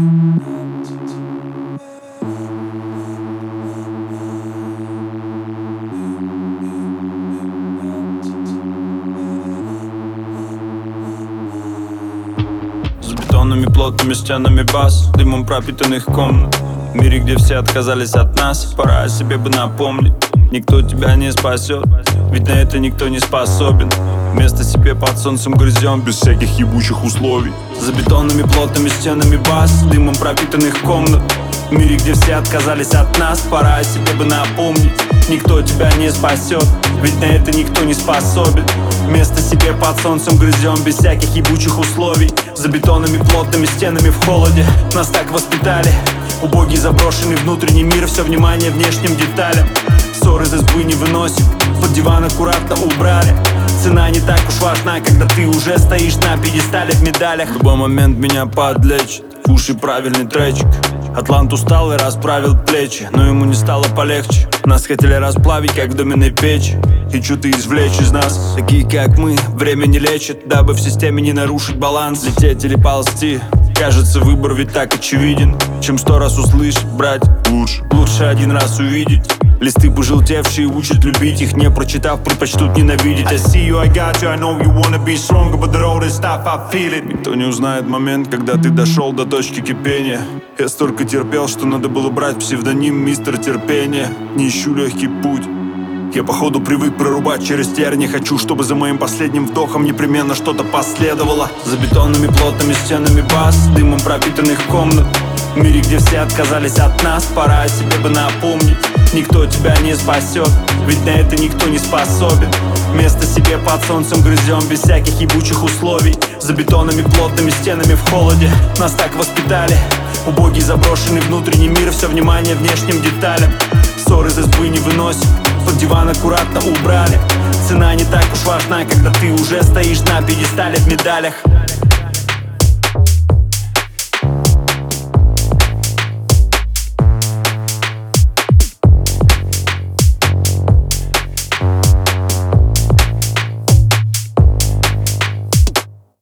За бетонными плотными стенами баз, дымом пропитанных комнат. В мире, где все отказались от нас, пора о себе бы напомнить. Никто тебя не спасет, ведь на это никто не способен. Место себе под солнцем грызем без всяких ебучих условий. За бетонными плотными стенами баз, дымом пропитанных комнат. В мире, где все отказались от нас, пора о себе бы напомнить. Никто тебя не спасет, ведь на это никто не способен. Место себе под солнцем грызем без всяких ебучих условий. За бетонными плотными стенами в холоде нас так воспитали. Убогий заброшенный внутренний мир, все внимание внешним деталям. Ссор из избы не выносим, под диван аккуратно убрали. Цена не так уж важна, когда ты уже стоишь на пьедестале в медалях. В любой момент меня подлечит в уши правильный тречик. Атлант устал и расправил плечи, но ему не стало полегче. Нас хотели расплавить, как в доменной печи, и что-то извлечь из нас. Такие как мы, время не лечит, дабы в системе не нарушить баланс. Лететь или ползти, кажется, выбор ведь так очевиден. Чем 100 раз услышать, брать лучше один раз увидеть. Листы пожелтевшие учат любить, их не прочитав, предпочтут ненавидеть. I see you, I got you, I know you wanna be stronger, but the road is tough, I feel it. Никто не узнает момент, когда ты дошел до точки кипения. Я столько терпел, что надо было брать псевдоним мистер терпение. Не ищу легкий путь, я походу привык прорубать через терни. Хочу, чтобы за моим последним вдохом непременно что-то последовало. За бетонными плотными стенами баз, дымом пропитанных комнат. В мире, где все отказались от нас, пора о себе бы напомнить. Никто тебя не спасет, ведь на это никто не способен. Место себе под солнцем грызем без всяких ебучих условий. За бетонными плотными стенами в холоде нас так воспитали. Убогий заброшенный внутренний мир, все внимание внешним деталям. Ссор из избы не выносим, под диван аккуратно убрали. Цена не так уж важна, когда ты уже стоишь на пьедестале в медалях.